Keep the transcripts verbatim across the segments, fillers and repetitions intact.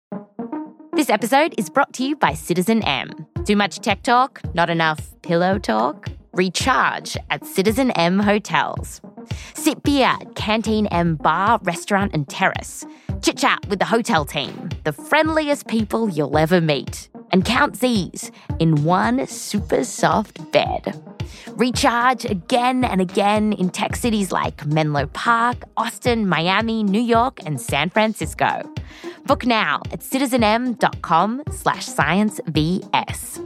This episode is brought to you by Citizen M. Too much tech talk? Not enough pillow talk? Recharge at Citizen M hotels. Sit beer at Canteen M bar, restaurant and terrace. Chit chat with the hotel team, the friendliest people you'll ever meet. And count Z's in one super soft bed. Recharge again and again in tech cities like Menlo Park, Austin, Miami, New York and San Francisco. Book now at citizenm.com slash sciencevs.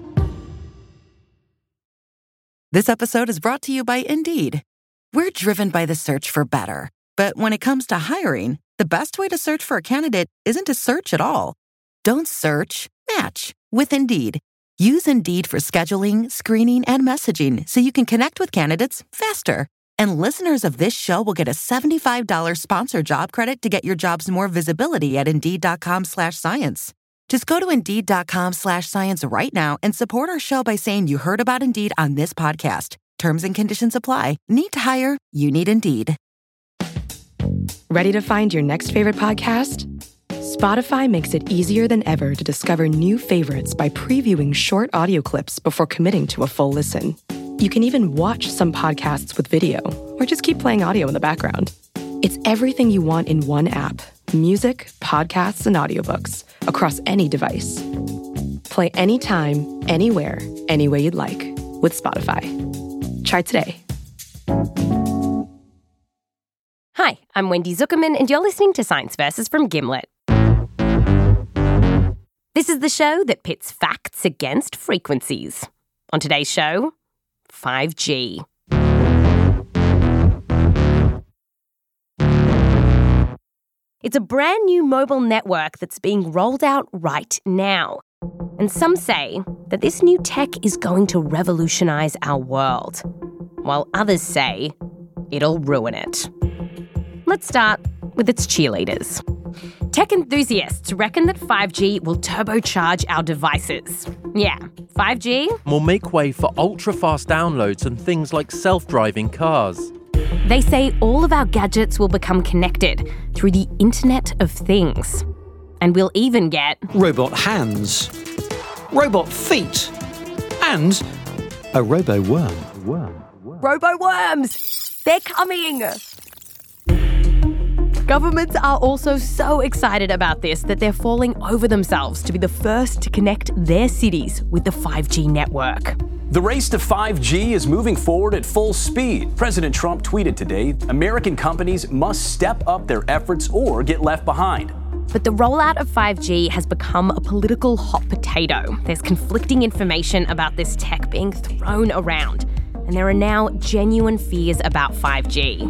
This episode is brought to you by Indeed. We're driven by the search for better. But when it comes to hiring, the best way to search for a candidate isn't to search at all. Don't search, match with Indeed. Use Indeed for scheduling, screening, and messaging so you can connect with candidates faster. And listeners of this show will get a seventy-five dollars sponsored job credit to get your jobs more visibility at Indeed.com slash science. Just go to Indeed.com slash science right now and support our show by saying you heard about Indeed on this podcast. Terms and conditions apply. Need to hire? You need Indeed. Ready to find your next favorite podcast? Spotify makes it easier than ever to discover new favorites by previewing short audio clips before committing to a full listen. You can even watch some podcasts with video or just keep playing audio in the background. It's everything you want in one app. Music, podcasts, and audiobooks across any device. Play anytime, anywhere, any way you'd like with Spotify. Try today. Hi, I'm Wendy Zuckerman, and you're listening to Science Versus from Gimlet. This is the show that pits facts against frequencies. On today's show, five G. It's a brand new mobile network that's being rolled out right now. And some say that this new tech is going to revolutionize our world, while others say it'll ruin it. Let's start with its cheerleaders. Tech enthusiasts reckon that five G will turbocharge our devices. Yeah, five G will make way for ultra-fast downloads and things like self-driving cars. They say all of our gadgets will become connected through the Internet of Things. And we'll even get robot hands, robot feet, and a robo-worm. Worm. Worm. Robo-worms! They're coming! Governments are also so excited about this that they're falling over themselves to be the first to connect their cities with the five G network. The race to five G is moving forward at full speed. President Trump tweeted today, American companies must step up their efforts or get left behind. But the rollout of five G has become a political hot potato. There's conflicting information about this tech being thrown around, and there are now genuine fears about five G.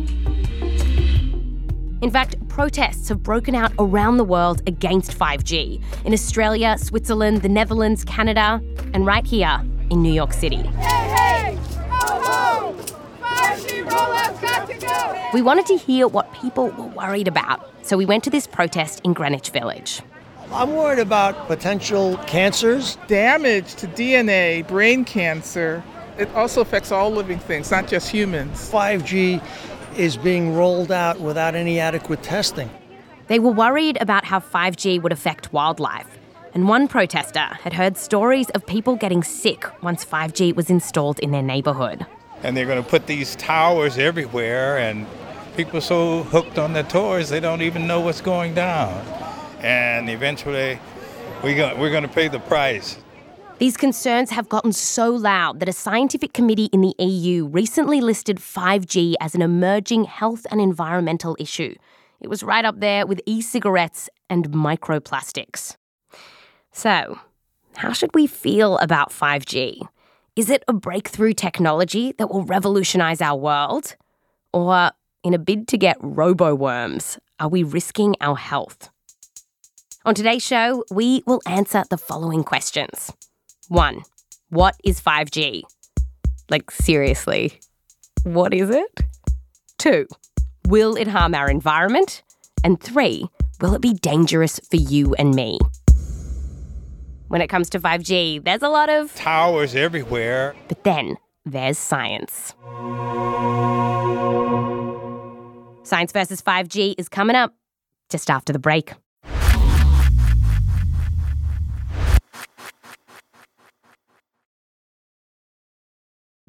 In fact, protests have broken out around the world against five G, in Australia, Switzerland, the Netherlands, Canada, and right here in New York City. Hey, hey! Ho, ho! five G rollout's got to go! We wanted to hear what people were worried about, so we went to this protest in Greenwich Village. I'm worried about potential cancers. Damage to D N A, brain cancer. It also affects all living things, not just humans. five G is being rolled out without any adequate testing. They were worried about how five G would affect wildlife. And one protester had heard stories of people getting sick once five G was installed in their neighborhood. And they're going to put these towers everywhere, and people are so hooked on the towers, they don't even know what's going down. And eventually, we go, we're going to pay the price. These concerns have gotten so loud that a scientific committee in the E U recently listed five G as an emerging health and environmental issue. It was right up there with e-cigarettes and microplastics. So, how should we feel about five G? Is it a breakthrough technology that will revolutionize our world? Or, in a bid to get robo-worms, are we risking our health? On today's show, we will answer the following questions. One, what is five G? Like, seriously, what is it? Two, will it harm our environment? And three, will it be dangerous for you and me? When it comes to five G, there's a lot of towers everywhere. But then there's science. Science versus five G is coming up just after the break.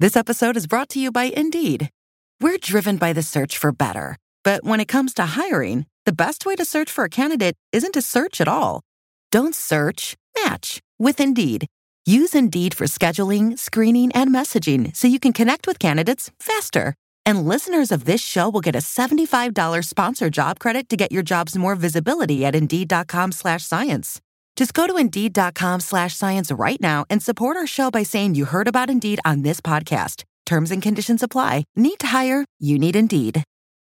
This episode is brought to you by Indeed. We're driven by the search for better. But when it comes to hiring, the best way to search for a candidate isn't to search at all. Don't search, match with Indeed. Use Indeed for scheduling, screening, and messaging so you can connect with candidates faster. And listeners of this show will get a seventy-five dollars sponsored job credit to get your jobs more visibility at Indeed.com slash science. Just go to Indeed.com slash science right now and support our show by saying you heard about Indeed on this podcast. Terms and conditions apply. Need to hire? You need Indeed.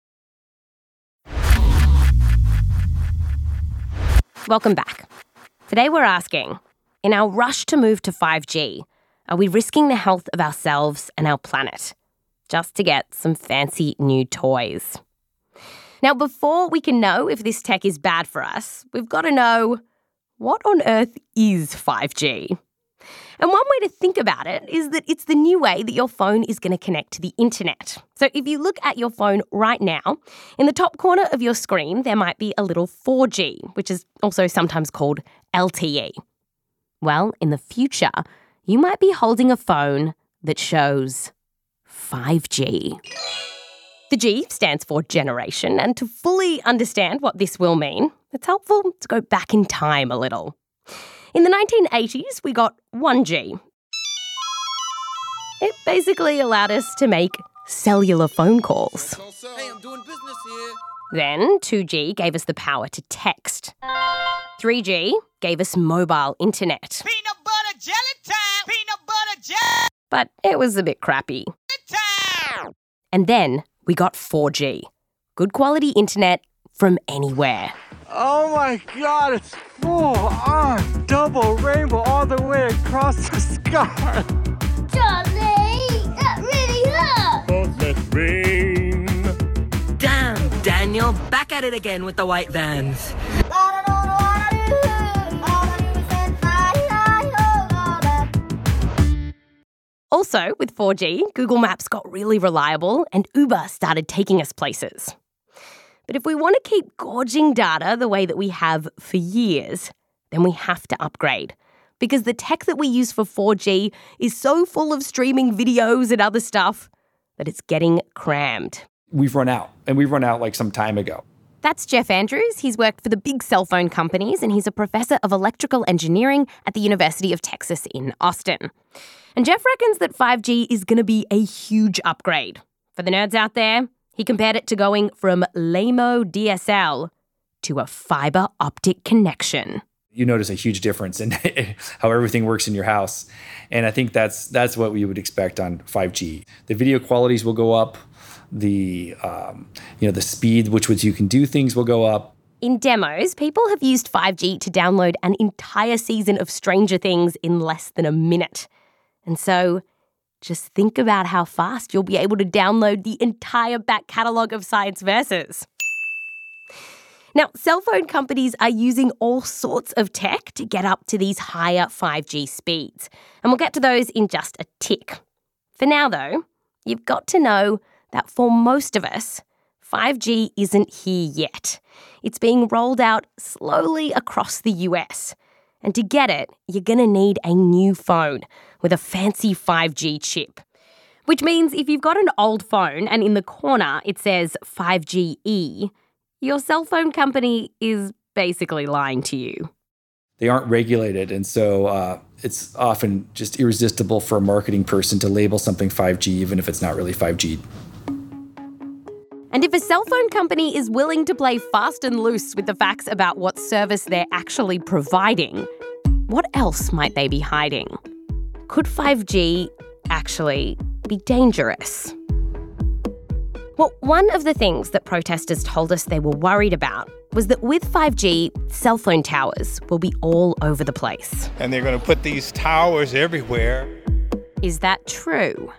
Welcome back. Today we're asking, in our rush to move to five G, are we risking the health of ourselves and our planet just to get some fancy new toys? Now, before we can know if this tech is bad for us, we've got to know, what on earth is five G? And one way to think about it is that it's the new way that your phone is going to connect to the internet. So if you look at your phone right now, in the top corner of your screen, there might be a little four G, which is also sometimes called L T E. Well, in the future, you might be holding a phone that shows five G. The G stands for generation, and to fully understand what this will mean, it's helpful to go back in time a little. In the nineteen eighties, we got one G. It basically allowed us to make cellular phone calls. Hey, I'm doing business here. Then two G gave us the power to text. three G gave us mobile internet. Peanut butter jelly time! Peanut butter jelly! But it was a bit crappy. time! And then we got four G. Good quality internet from anywhere. Oh my God, it's full on double rainbow all the way across the sky. Charlie, that really hurt. Don't let rain. Damn, Daniel, back at it again with the white vans. Also, with four G, Google Maps got really reliable and Uber started taking us places. But if we want to keep gorging data the way that we have for years, then we have to upgrade. Because the tech that we use for four G is so full of streaming videos and other stuff that it's getting crammed. We've run out, and we've run out like some time ago. That's Jeff Andrews. He's worked for the big cell phone companies, and he's a professor of electrical engineering at the University of Texas in Austin. And Jeff reckons that five G is going to be a huge upgrade. For the nerds out there, he compared it to going from lame-o D S L to a fiber optic connection. You notice a huge difference in how everything works in your house. And I think that's that's what we would expect on five G. The video qualities will go up. The um, you know the speed which which you can do things will go up. In demos, people have used five G to download an entire season of Stranger Things in less than a minute. And so just think about how fast you'll be able to download the entire back catalogue of Science Versus. Now, cell phone companies are using all sorts of tech to get up to these higher five G speeds. And we'll get to those in just a tick. For now, though, you've got to know that for most of us, five G isn't here yet. It's being rolled out slowly across the U S. And to get it, you're going to need a new phone with a fancy five G chip. Which means if you've got an old phone and in the corner it says five G E, your cell phone company is basically lying to you. They aren't regulated, and so uh, it's often just irresistible for a marketing person to label something five G even if it's not really five G. And if a cell phone company is willing to play fast and loose with the facts about what service they're actually providing, what else might they be hiding? Could five G actually be dangerous? Well, one of the things that protesters told us they were worried about was that with five G, cell phone towers will be all over the place. And they're going to put these towers everywhere. Is that true?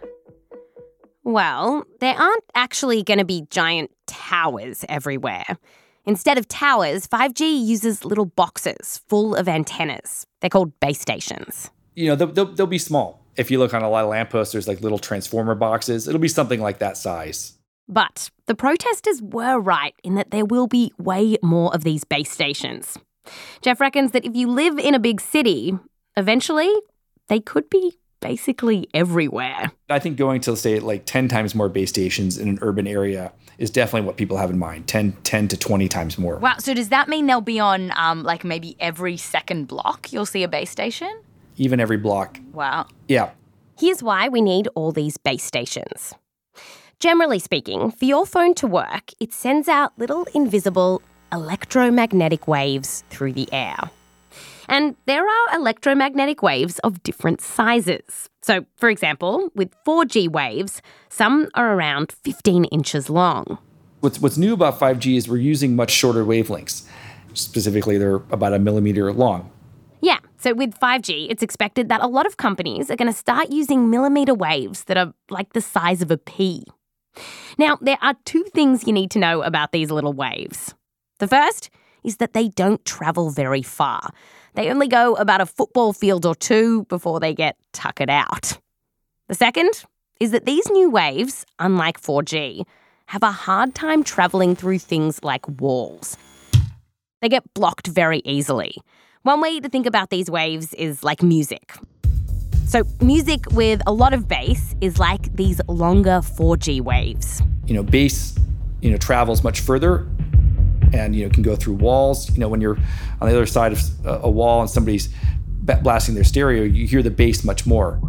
Well, there aren't actually going to be giant towers everywhere. Instead of towers, five G uses little boxes full of antennas. They're called base stations. You know, they'll, they'll, they'll be small. If you look on a lot of lampposts, there's like little transformer boxes. It'll be something like that size. But the protesters were right in that there will be way more of these base stations. Jeff reckons that if you live in a big city, eventually they could be basically everywhere. I think going to, say, like ten times more base stations in an urban area is definitely what people have in mind, ten, ten to twenty times more. Wow, so does that mean they'll be on, um, like, maybe every second block you'll see a base station? Even every block. Wow. Yeah. Here's why we need all these base stations. Generally speaking, for your phone to work, it sends out little invisible electromagnetic waves through the air. And there are electromagnetic waves of different sizes. So, for example, with four G waves, some are around fifteen inches long. What's, what's new about five G is we're using much shorter wavelengths. Specifically, they're about a millimeter long. Yeah, so with five G, it's expected that a lot of companies are going to start using millimeter waves that are like the size of a pea. Now, there are two things you need to know about these little waves. The first is that they don't travel very far. They only go about a football field or two before they get tuckered out. The second is that these new waves, unlike four G, have a hard time travelling through things like walls. They get blocked very easily. One way to think about these waves is like music. So music with a lot of bass is like these longer four G waves. You know, bass, you know, travels much further and, you know, can go through walls. You know, when you're on the other side of a wall and somebody's blasting their stereo, you hear the bass much more.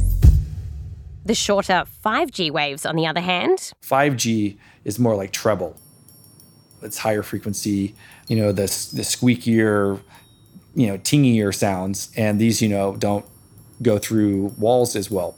The shorter five G waves, on the other hand, five G is more like treble. It's higher frequency, you know, the, the squeakier, you know, tingier sounds, and these, you know, don't go through walls as well.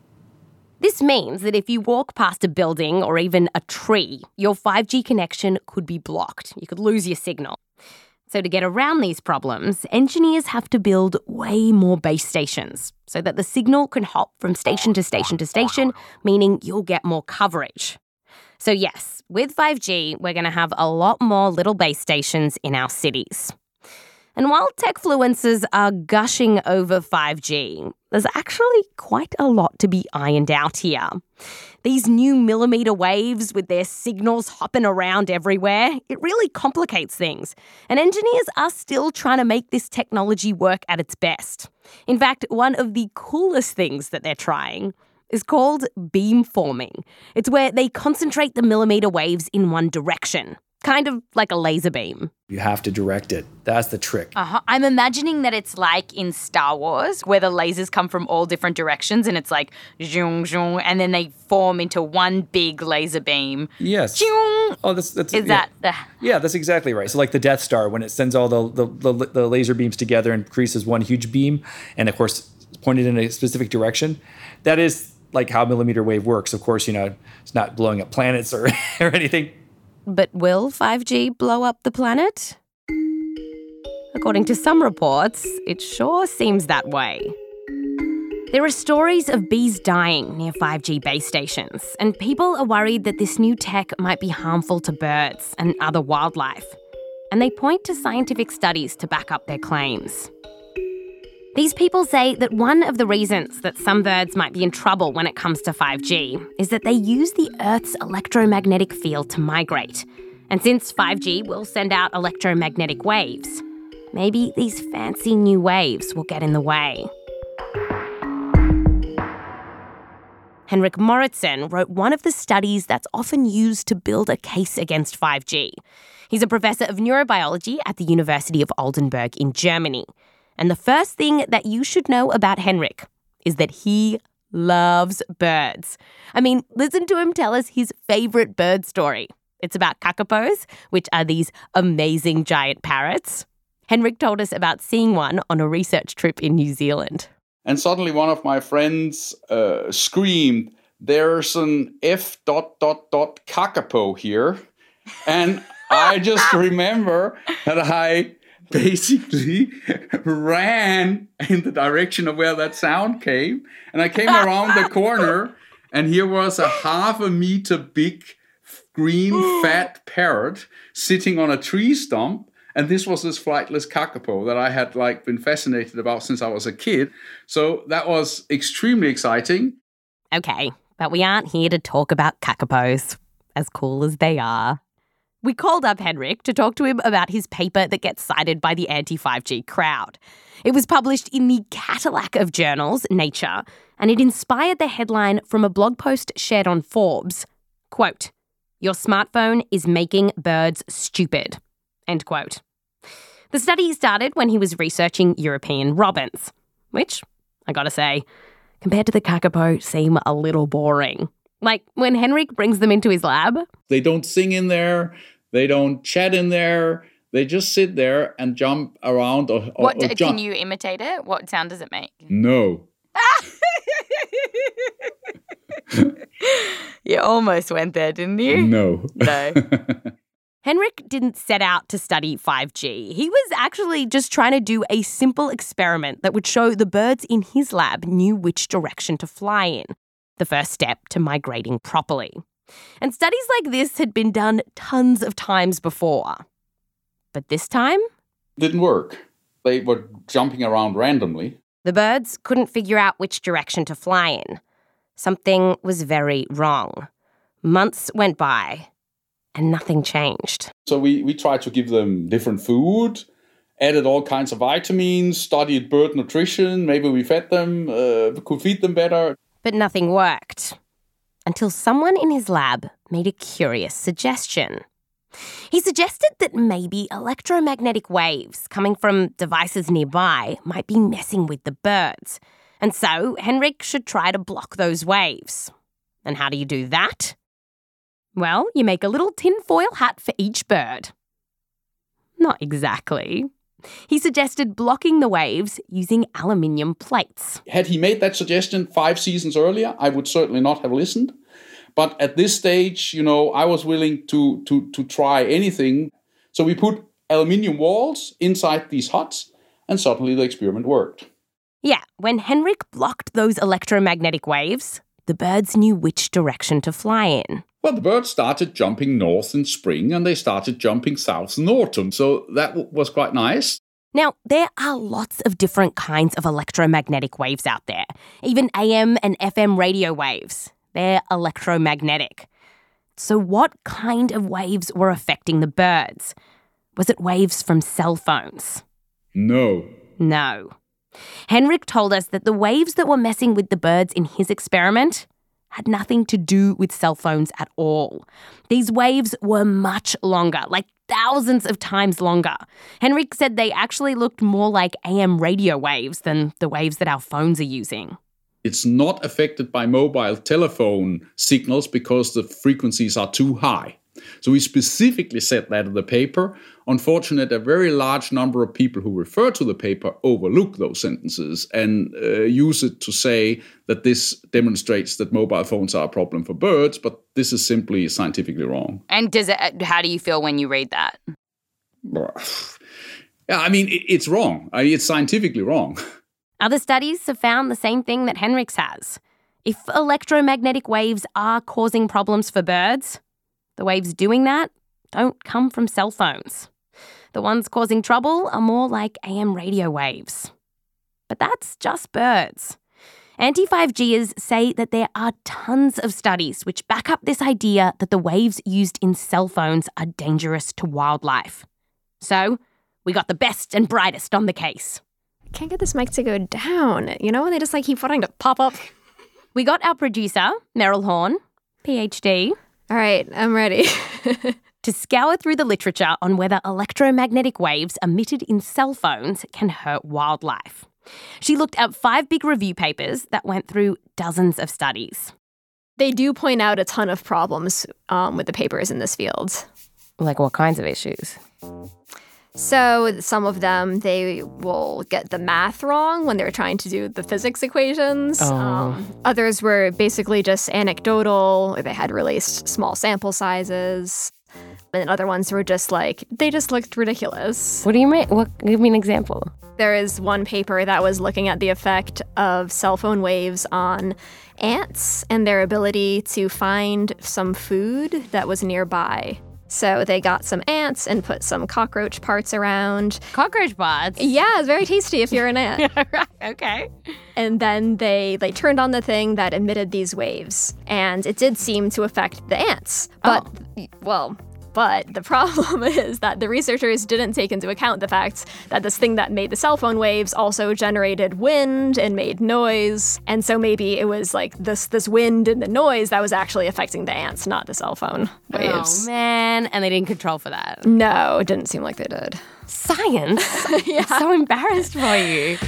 This means that if you walk past a building or even a tree, your five G connection could be blocked. You could lose your signal. So to get around these problems, engineers have to build way more base stations so that the signal can hop from station to station to station, meaning you'll get more coverage. So yes, with five G, we're going to have a lot more little base stations in our cities. And while techfluencers are gushing over five G, there's actually quite a lot to be ironed out here. These new millimeter waves with their signals hopping around everywhere, it really complicates things. And engineers are still trying to make this technology work at its best. In fact, one of the coolest things that they're trying is called beamforming. It's where they concentrate the millimeter waves in one direction, kind of like a laser beam. You have to direct it. That's the trick. Uh-huh. I'm imagining that it's like in Star Wars, where the lasers come from all different directions, and it's like zhung, zhung, and then they form into one big laser beam. Yes. Zhung. Oh, that's that's. Is yeah. that the? Yeah, that's exactly right. So, like the Death Star, when it sends all the the, the the laser beams together and creates one huge beam, and of course pointed in a specific direction, that is like how millimeter wave works. Of course, you know, it's not blowing up planets or or anything. But will five G blow up the planet? According to some reports, it sure seems that way. There are stories of bees dying near five G base stations, and people are worried that this new tech might be harmful to birds and other wildlife. And they point to scientific studies to back up their claims. These people say that one of the reasons that some birds might be in trouble when it comes to five G is that they use the Earth's electromagnetic field to migrate. And since five G will send out electromagnetic waves, maybe these fancy new waves will get in the way. Henrik Moritzen wrote one of the studies that's often used to build a case against five G. He's a professor of neurobiology at the University of Oldenburg in Germany. And the first thing that you should know about Henrik is that he loves birds. I mean, listen to him tell us his favourite bird story. It's about kakapos, which are these amazing giant parrots. Henrik told us about seeing one on a research trip in New Zealand. And suddenly one of my friends uh, screamed, "There's an F dot dot dot kakapo here." And I just remember that I basically ran in the direction of where that sound came. And I came around the corner, and here was a half a meter big green fat parrot sitting on a tree stump. And this was this flightless kakapo that I had like been fascinated about since I was a kid. So that was extremely exciting. Okay, but we aren't here to talk about kakapos, as cool as they are. We called up Henrik to talk to him about his paper that gets cited by the anti five G crowd. It was published in the Cadillac of journals, Nature, and it inspired the headline from a blog post shared on Forbes. Quote, "Your smartphone is making birds stupid." End quote. The study started when he was researching European robins, which, I gotta say, compared to the kakapo, seem a little boring. Like when Henrik brings them into his lab. They don't sing in there. They don't chat in there. They just sit there and jump around. Or, or, What or do, jump. Can you imitate it? What sound does it make? No. You almost went there, didn't you? No. No. Henrik didn't set out to study five G. He was actually just trying to do a simple experiment that would show the birds in his lab knew which direction to fly in. The first step to migrating properly. And studies like this had been done tons of times before. But this time? Didn't work. They were jumping around randomly. The birds couldn't figure out which direction to fly in. Something was very wrong. Months went by, and nothing changed. So we, we tried to give them different food, added all kinds of vitamins, studied bird nutrition. Maybe we fed them, uh, could feed them better. But nothing worked. Until someone in his lab made a curious suggestion. He suggested that maybe electromagnetic waves coming from devices nearby might be messing with the birds. And so Henrik should try to block those waves. And how do you do that? Well, you make a little tinfoil hat for each bird. Not exactly. He suggested blocking the waves using aluminium plates. Had he made that suggestion five seasons earlier, I would certainly not have listened. But at this stage, you know, I was willing to, to, to try anything. So we put aluminium walls inside these huts, and suddenly the experiment worked. Yeah, when Henrik blocked those electromagnetic waves, the birds knew which direction to fly in. Well, the birds started jumping north in spring, and they started jumping south in autumn. So that w- was quite nice. Now, there are lots of different kinds of electromagnetic waves out there. Even A M and F M radio waves. They're electromagnetic. So what kind of waves were affecting the birds? Was it waves from cell phones? No. No. Henrik told us that the waves that were messing with the birds in his experiment had nothing to do with cell phones at all. These waves were much longer, like thousands of times longer. Henrik said they actually looked more like A M radio waves than the waves that our phones are using. It's not affected by mobile telephone signals because the frequencies are too high. So we specifically said that in the paper. Unfortunately, a very large number of people who refer to the paper overlook those sentences and uh, use it to say that this demonstrates that mobile phones are a problem for birds, but this is simply scientifically wrong. And does it? How do you feel when you read that? Yeah, I mean, it's wrong. I mean, it's scientifically wrong. Other studies have found the same thing that Henrik's has. If electromagnetic waves are causing problems for birds, the waves doing that don't come from cell phones. The ones causing trouble are more like A M radio waves. But that's just birds. anti five Gers say that there are tons of studies which back up this idea that the waves used in cell phones are dangerous to wildlife. So, we got the best and brightest on the case. Can't get this mic to go down, you know? They just like keep wanting to pop up. We got our producer, Meryl Horn, P H D. All right, I'm ready. To scour through the literature on whether electromagnetic waves emitted in cell phones can hurt wildlife. She looked at five big review papers that went through dozens of studies. They do point out a ton of problems um, with the papers in this field. Like what kinds of issues? So some of them, they will get the math wrong when they're trying to do the physics equations. Oh. Um, others were basically just anecdotal, or they had released small sample sizes. And other ones were just like, they just looked ridiculous. What do you mean? What, give me an example. There is one paper that was looking at the effect of cell phone waves on ants and their ability to find some food that was nearby. So they got some ants and put some cockroach parts around. Cockroach parts? Yeah, it's very tasty if you're an ant. Yeah, right. Okay. And then they, they turned on the thing that emitted these waves. And it did seem to affect the ants. But, oh. well, But the problem is that the researchers didn't take into account the fact that this thing that made the cell phone waves also generated wind and made noise. And so maybe it was like this this wind and the noise that was actually affecting the ants, not the cell phone waves. Oh, man. And they didn't control for that. No, it didn't seem like they did. Science? Yeah. I'm so embarrassed for you.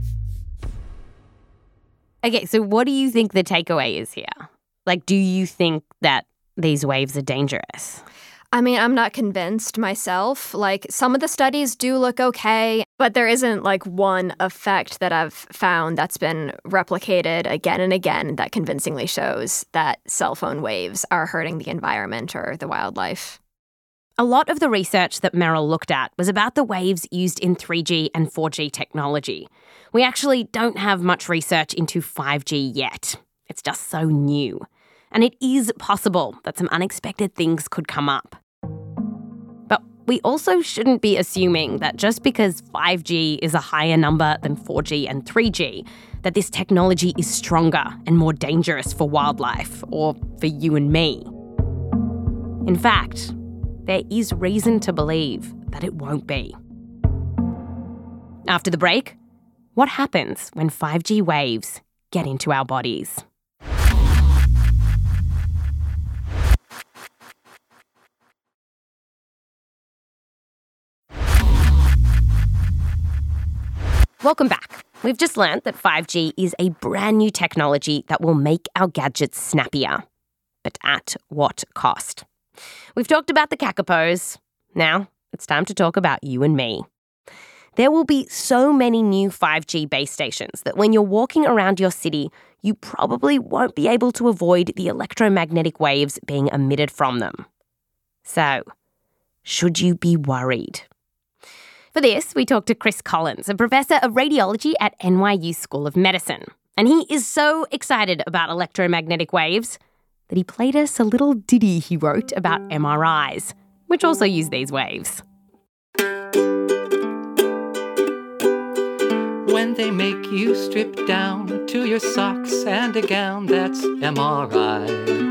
Okay, so what do you think the takeaway is here? Like, do you think that these waves are dangerous? I mean, I'm not convinced myself. Like, some of the studies do look okay, but there isn't like one effect that I've found that's been replicated again and again that convincingly shows that cell phone waves are hurting the environment or the wildlife. A lot of the research that Meryl looked at was about the waves used in three G and four G technology. We actually don't have much research into five G yet. It's just so new. And it is possible that some unexpected things could come up. But we also shouldn't be assuming that just because five G is a higher number than four G and three G, that this technology is stronger and more dangerous for wildlife or for you and me. In fact, there is reason to believe that it won't be. After the break, what happens when five G waves get into our bodies? Welcome back. We've just learned that five G is a brand new technology that will make our gadgets snappier. But at what cost? We've talked about the Kakapos. Now it's time to talk about you and me. There will be so many new five G base stations that when you're walking around your city, you probably won't be able to avoid the electromagnetic waves being emitted from them. So, should you be worried? For this, we talked to Chris Collins, a professor of radiology at N Y U School of Medicine. And he is so excited about electromagnetic waves that he played us a little ditty he wrote about M R Is, which also use these waves. When they make you strip down to your socks and a gown, that's M R I.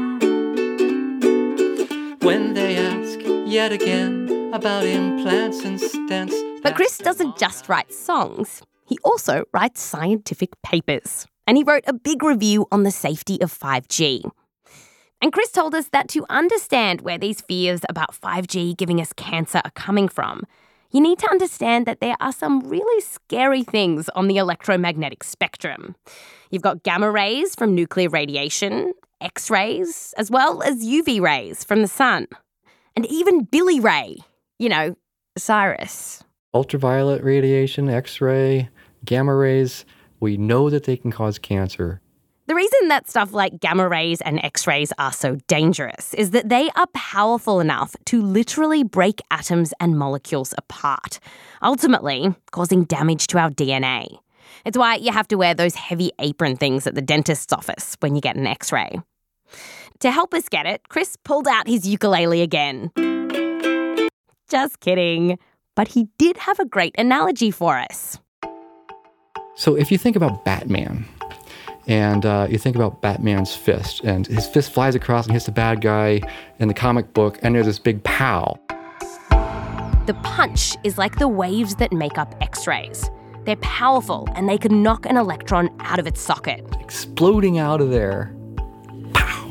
When they ask yet again about implants and stents. But Chris doesn't just write songs. He also writes scientific papers. And he wrote a big review on the safety of five G. And Chris told us that to understand where these fears about five G giving us cancer are coming from, you need to understand that there are some really scary things on the electromagnetic spectrum. You've got gamma rays from nuclear radiation, X-rays, as well as U V rays from the sun. And even Billy Ray, you know, Cyrus. Ultraviolet radiation, X-ray, gamma rays, we know that they can cause cancer. The reason that stuff like gamma rays and X-rays are so dangerous is that they are powerful enough to literally break atoms and molecules apart, ultimately causing damage to our D N A. It's why you have to wear those heavy apron things at the dentist's office when you get an X-ray. To help us get it, Chris pulled out his ukulele again. Just kidding. But he did have a great analogy for us. So if you think about Batman, and uh, you think about Batman's fist, and his fist flies across and hits the bad guy in the comic book, and there's this big pow. The punch is like the waves that make up X-rays. They're powerful, and they can knock an electron out of its socket. Exploding out of there. Pow!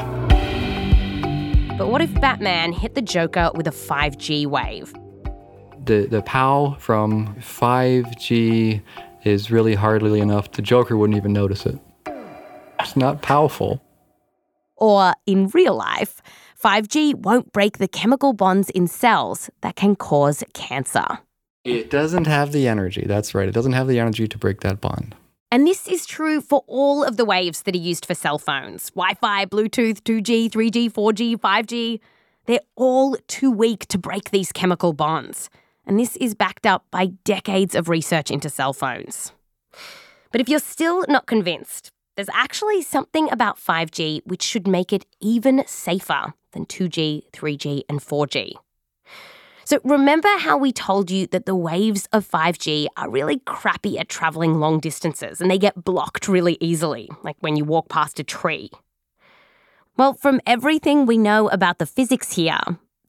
But what if Batman hit the Joker with a five G wave? The, the pow from five G is really hardly enough. The Joker wouldn't even notice it. It's not powerful. Or in real life, five G won't break the chemical bonds in cells that can cause cancer. It doesn't have the energy. That's right. It doesn't have the energy to break that bond. And this is true for all of the waves that are used for cell phones. Wi-Fi, Bluetooth, two G, three G, four G, five G. They're all too weak to break these chemical bonds. And this is backed up by decades of research into cell phones. But if you're still not convinced, there's actually something about five G which should make it even safer than two G, three G, and four G. So remember how we told you that the waves of five G are really crappy at travelling long distances and they get blocked really easily, like when you walk past a tree? Well, from everything we know about the physics here,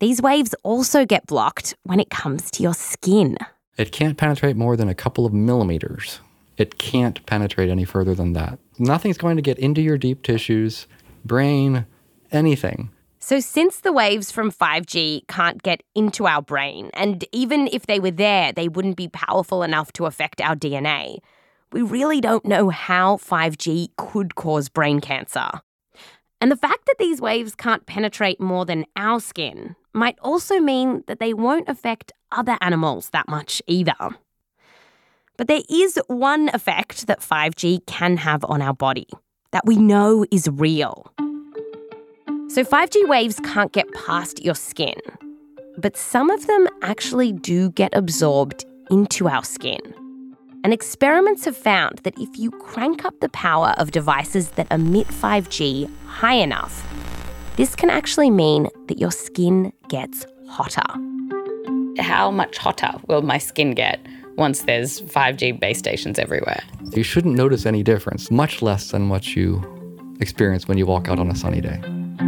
these waves also get blocked when it comes to your skin. It can't penetrate more than a couple of millimeters. It can't penetrate any further than that. Nothing's going to get into your deep tissues, brain, anything. So since the waves from five G can't get into our brain, and even if they were there, they wouldn't be powerful enough to affect our D N A, we really don't know how five G could cause brain cancer. And the fact that these waves can't penetrate more than our skin might also mean that they won't affect other animals that much either. But there is one effect that five G can have on our body that we know is real. So five G waves can't get past your skin, but some of them actually do get absorbed into our skin. And experiments have found that if you crank up the power of devices that emit five G high enough, this can actually mean that your skin gets hotter. How much hotter will my skin get once there's five G base stations everywhere? You shouldn't notice any difference, much less than what you experience when you walk out on a sunny day.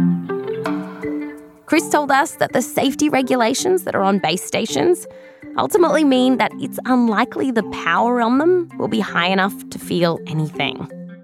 Chris told us that the safety regulations that are on base stations ultimately mean that it's unlikely the power on them will be high enough to feel anything.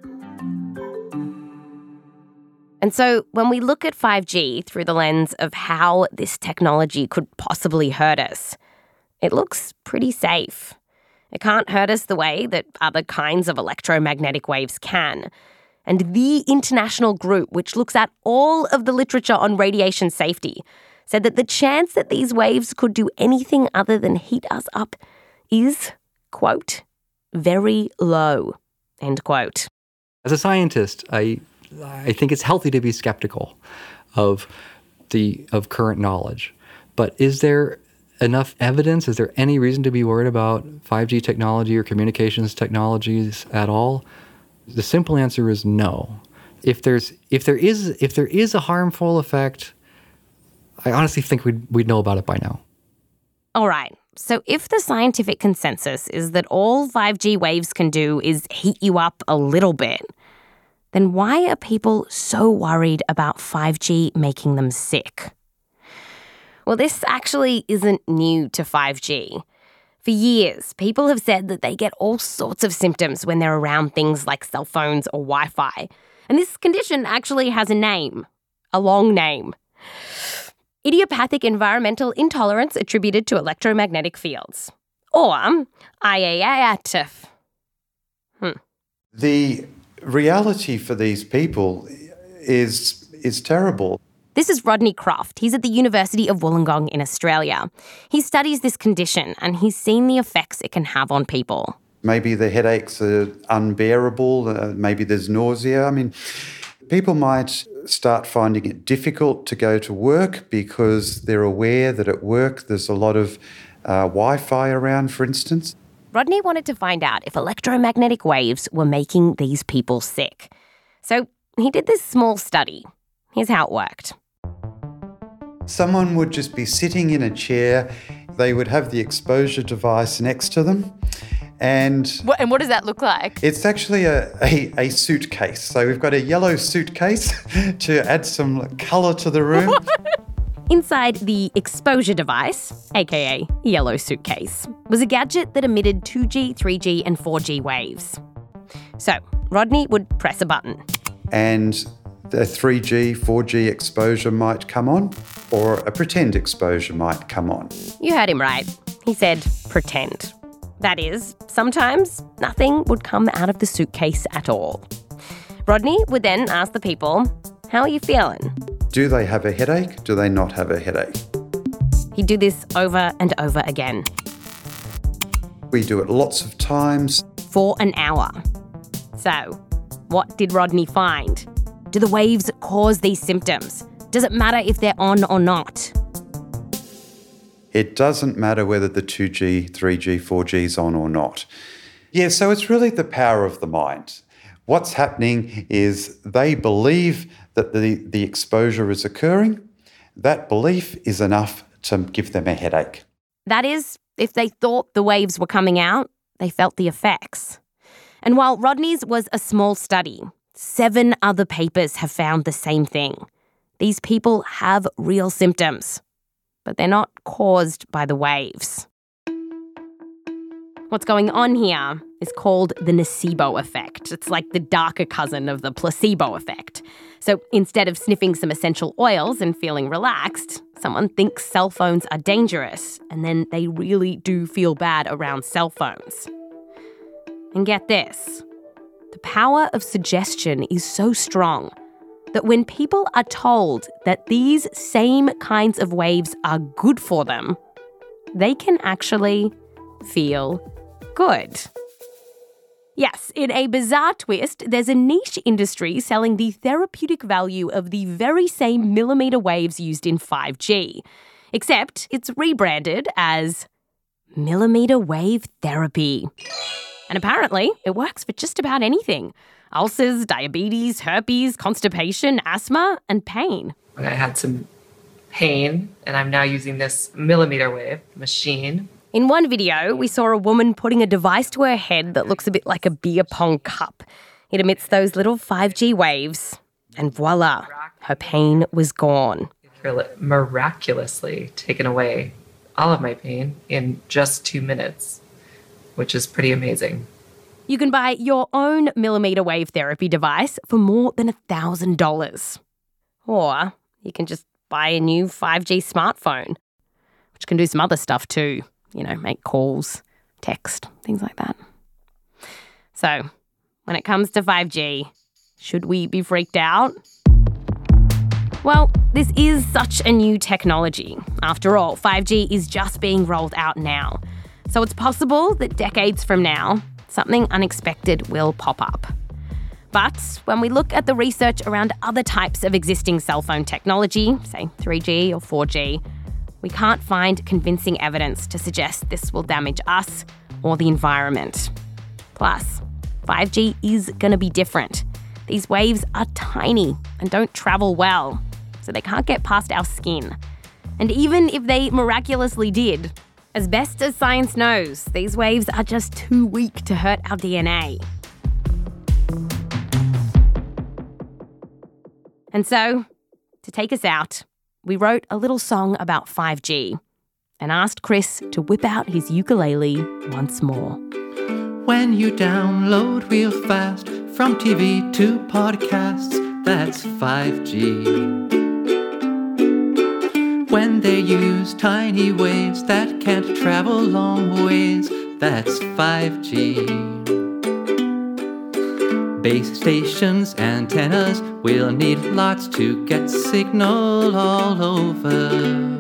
And so when we look at five G through the lens of how this technology could possibly hurt us, it looks pretty safe. It can't hurt us the way that other kinds of electromagnetic waves can. And the international group, which looks at all of the literature on radiation safety, said that the chance that these waves could do anything other than heat us up is, quote, very low, end quote. As a scientist, I I think it's healthy to be skeptical of the of current knowledge. But is there enough evidence? Is there any reason to be worried about five G technology or communications technologies at all? The simple answer is no. If there's if there is if there is a harmful effect, I honestly think we'd we'd know about it by now. All right. So if the scientific consensus is that all five G waves can do is heat you up a little bit, then why are people so worried about five G making them sick? Well, this actually isn't new to five G. For years, people have said that they get all sorts of symptoms when they're around things like cell phones or Wi-Fi. And this condition actually has a name, a long name. Idiopathic environmental intolerance attributed to electromagnetic fields. Or I A A T F. Hmm. The reality for these people is is terrible. This is Rodney Croft. He's at the University of Wollongong in Australia. He studies this condition and he's seen the effects it can have on people. Maybe the headaches are unbearable, uh, maybe there's nausea. I mean, people might start finding it difficult to go to work because they're aware that at work there's a lot of uh, Wi-Fi around, for instance. Rodney wanted to find out if electromagnetic waves were making these people sick. So he did this small study. Here's how it worked. Someone would just be sitting in a chair. They would have the exposure device next to them. And what, and what does that look like? It's actually a, a, a suitcase. So we've got a yellow suitcase to add some colour to the room. Inside the exposure device, aka yellow suitcase, was a gadget that emitted two G, three G and four G waves. So Rodney would press a button. And the three G, four G exposure might come on, or a pretend exposure might come on. You heard him right. He said pretend. That is, sometimes nothing would come out of the suitcase at all. Rodney would then ask the people, how are you feeling? Do they have a headache? Do they not have a headache? He'd do this over and over again. We do it lots of times. For an hour. So, what did Rodney find? Do the waves cause these symptoms? Does it matter if they're on or not? It doesn't matter whether the two G, three G, four G is on or not. Yeah, so it's really the power of the mind. What's happening is they believe that the, the exposure is occurring. That belief is enough to give them a headache. That is, if they thought the waves were coming out, they felt the effects. And while Rodney's was a small study, seven other papers have found the same thing. These people have real symptoms. but they're not caused by the waves. What's going on here is called the nocebo effect. It's like the darker cousin of the placebo effect. So instead of sniffing some essential oils and feeling relaxed, someone thinks cell phones are dangerous, and then they really do feel bad around cell phones. And get this, the power of suggestion is so strong that when people are told that these same kinds of waves are good for them, they can actually feel good. Yes, in a bizarre twist, there's a niche industry selling the therapeutic value of the very same millimeter waves used in five G, except it's rebranded as millimeter wave therapy. And apparently, it works for just about anything. Ulcers, diabetes, herpes, constipation, asthma, and pain. I had some pain, and I'm now using this millimeter wave machine. In one video, we saw a woman putting a device to her head that looks a bit like a beer pong cup. It emits those little five G waves, and voila, her pain was gone. Miraculously taken away all of my pain in just two minutes, which is pretty amazing. You can buy your own millimeter wave therapy device for more than one thousand dollars. Or you can just buy a new five G smartphone, which can do some other stuff too. You know, make calls, text, things like that. So, when it comes to five G, should we be freaked out? Well, this is such a new technology. After all, five G is just being rolled out now. So it's possible that decades from now, something unexpected will pop up. But when we look at the research around other types of existing cell phone technology, say three G or four G, we can't find convincing evidence to suggest this will damage us or the environment. Plus, five G is going to be different. These waves are tiny and don't travel well, so they can't get past our skin. And even if they miraculously did, as best as science knows, these waves are just too weak to hurt our D N A. And so, to take us out, we wrote a little song about five G and asked Chris to whip out his ukulele once more. When you download real fast from T V to podcasts, that's five G. When they use tiny waves that can't travel long ways, that's five G. Base stations, antennas, we'll need lots to get signal all over.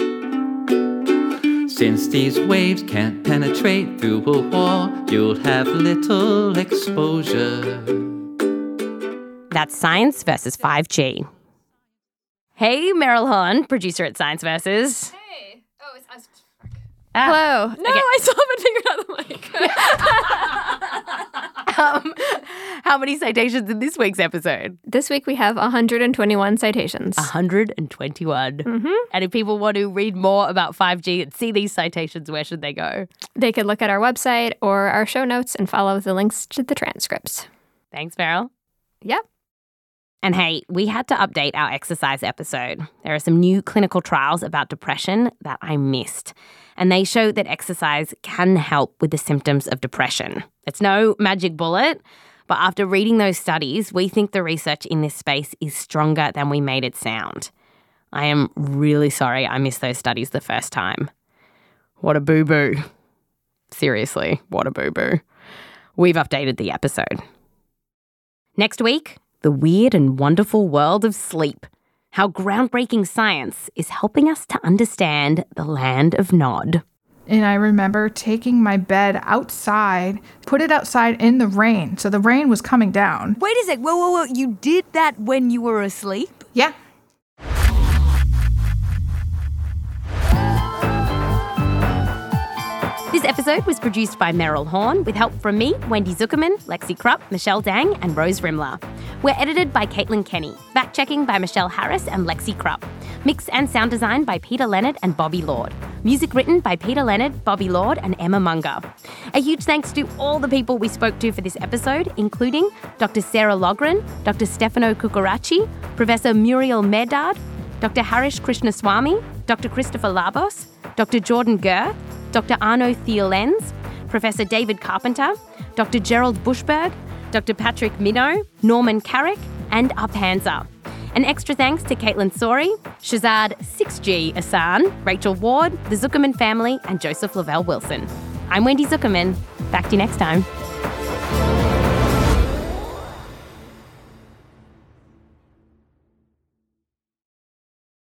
Since these waves can't penetrate through a wall, you'll have little exposure. That's Science versus five G. Hey, Meryl Horn, producer at Science Versus. Hey. Oh, it's us. Ah. Hello. No, Okay. I still haven't figured out the mic. um, how many citations in this week's episode? This week we have one hundred twenty-one citations. one hundred twenty-one. Mm-hmm. And if people want to read more about five G and see these citations, where should they go? They could look at our website or our show notes and follow the links to the transcripts. Thanks, Meryl. Yep. And hey, we had to update our exercise episode. There are some new clinical trials about depression that I missed. And they show that exercise can help with the symptoms of depression. It's no magic bullet, but after reading those studies, we think the research in this space is stronger than we made it sound. I am really sorry I missed those studies the first time. What a boo-boo. Seriously, what a boo-boo. We've updated the episode. Next week, the weird and wonderful world of sleep. How groundbreaking science is helping us to understand the land of Nod. And I remember taking my bed outside, put it outside in the rain. So the rain was coming down. Wait a sec. Whoa, whoa, whoa. You did that when you were asleep? Yeah. This episode was produced by Meryl Horn with help from me, Wendy Zuckerman, Lexi Krupp, Michelle Dang, and Rose Rimler. We're edited by Caitlin Kenny, fact-checking by Michelle Harris and Lexi Krupp. Mix and sound design by Peter Leonard and Bobby Lord. Music written by Peter Leonard, Bobby Lord, and Emma Munger. A huge thanks to all the people we spoke to for this episode, including Doctor Sarah Logren, Doctor Stefano Cucarachi, Professor Muriel Medard, Doctor Harish Krishnaswamy, Doctor Christopher Labos, Doctor Jordan Gerth, Doctor Arno Thielenz, Professor David Carpenter, Doctor Gerald Bushberg, Doctor Patrick Minnow, Norman Carrick, and Uphansa. An extra thanks to Caitlin Sori, Shazad six G Asan, Rachel Ward, the Zuckerman family, and Joseph Lavelle Wilson. I'm Wendy Zuckerman. Back to you next time.